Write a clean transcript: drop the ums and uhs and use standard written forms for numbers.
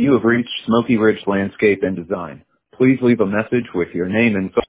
You have reached Smoky Ridge Landscape and Design. Please leave a message with your name and phone.